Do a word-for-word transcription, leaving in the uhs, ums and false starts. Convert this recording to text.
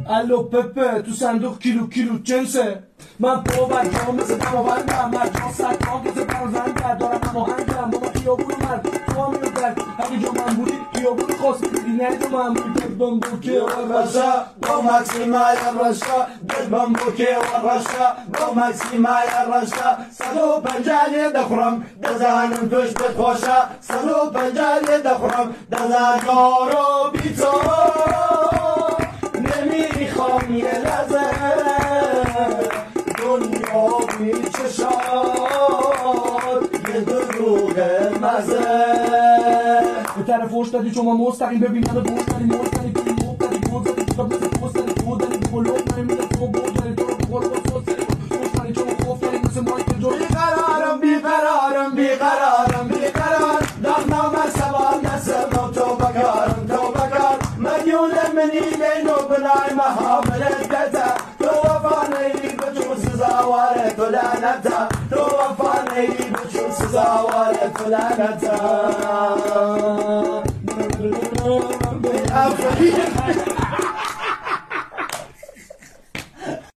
الو پپه تو صندوق کیلو کیلو جنسه من پا بر جا مثل دماوندم مرجان سکان مثل برزنده دارم هماهنگم بابا خیابون مرد تو هم میرد اگه جا من بودی خیابون خواست بودی نه جا من بودی دلبم بوکه و رشا با مکسیمای رشا دلبم بوکه و رشا با مکسیمای رشا صد و پنجالی دخورم دزانم توش بخوشا صد و پنجالی دخورم دزانگارو بیتارو نمیخوام یه لحظه دنیا بی چشاد یه دروغ مزه به طرف فوش دادی شما مستقیم ببین همه بوش داری مستقیم ببین موق داری گوز داری کتاب مثل پوست داری گوز داری بلوک نمیده تو بود داری تو رو بخور با سوز داری فوش داری چون خوف داری مثل مایکل جو بیقرارم بیقرارم بیقرارم بیقرار داغنامه سوال نسم تو بکارم تو بکار مدیون منی لینو بنای محاملت کتا تو وفا نیلی بچون سزاواره تو لعنتا تو وفا نیلی بچون سزاواره تو لعنتا